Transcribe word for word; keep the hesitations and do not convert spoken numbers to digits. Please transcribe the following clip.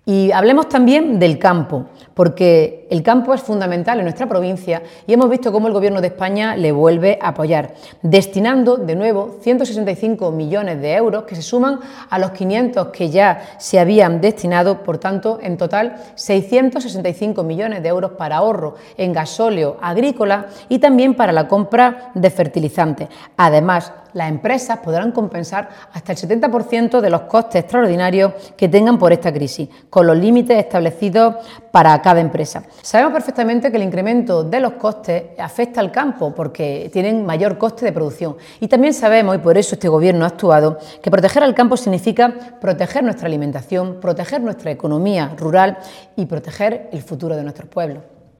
Y hablemos también del campo, porque el campo es fundamental en nuestra provincia y hemos visto cómo el Gobierno de España le vuelve a apoyar, destinando de nuevo ciento sesenta y cinco millones de euros que se suman a los quinientos que ya se habían destinado, por tanto, en total seiscientos sesenta y cinco millones de euros para ahorro en gasóleo agrícola y también para la compra de fertilizantes. Además, las empresas podrán compensar hasta el setenta por ciento de los costes extraordinarios que tengan por esta crisis, con los límites establecidos para cada empresa. Sabemos perfectamente que el incremento de los costes afecta al campo porque tienen mayor coste de producción. Y también sabemos, y por eso este Gobierno ha actuado, que proteger al campo significa proteger nuestra alimentación, proteger nuestra economía rural y proteger el futuro de nuestros pueblos.